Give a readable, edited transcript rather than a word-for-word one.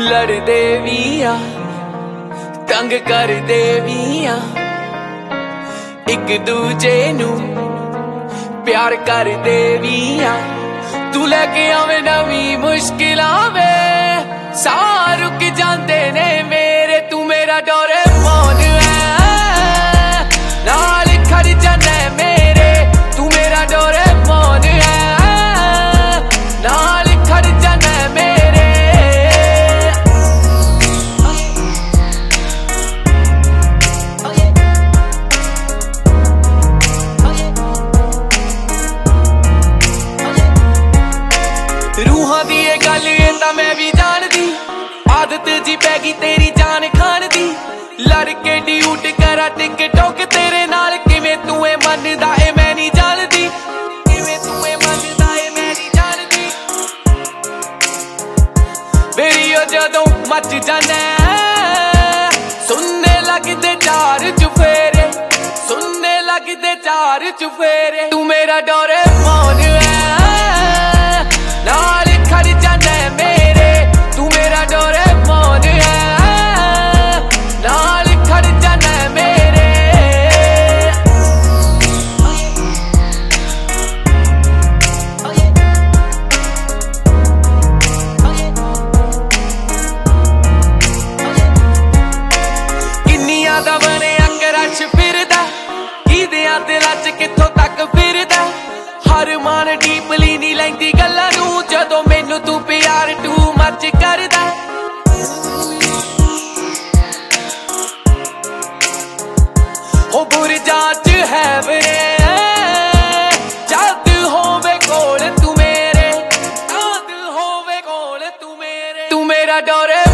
लड़दे भी आ तंग करदे भी आ एक दूजे नू प्यार करदे भी आ तू लेके आवे नवी मुश्किलां वे साह रुक जांदे ने मेरे तू मेरा डोरेमोन है नाल खड़ जांदा मेरे तू मेरा डोरेमोन है नाल खड़ जांदा मेरे रूहां दी ये गल ये तां मैं भी जानदी आदत जी पैगी तेरी जान खान दी लड़ के ड्यूट करा टिकटॉक तेरे नाल किवें तू ए मनदा ए मैं नहीं जानदी किवें तू ए मनदा ए मैं नहीं जानदी वीडियो जदों मच जाना सुनने लगदे चार चुफेरे सुनने लगदे चार चुफेरे तू मेरा डोरेमोन है नाल खड़ जांदा मेरे तू मेरा डोरेमोन है नाल खड़ जांदा मेरे किन्नियां दा बनिया क्रश फिरदा कीदियां दिलां च कित्थों तक फिरदा हर मान डीपली नहीं लैंदी गल्लां नू जदों मैनू तू प्यार टू मच करदा हो बुरजा च है वीरे जद होवे कोल तू मेरे जद होवे कोल तू मेरे तू मेरा डोरे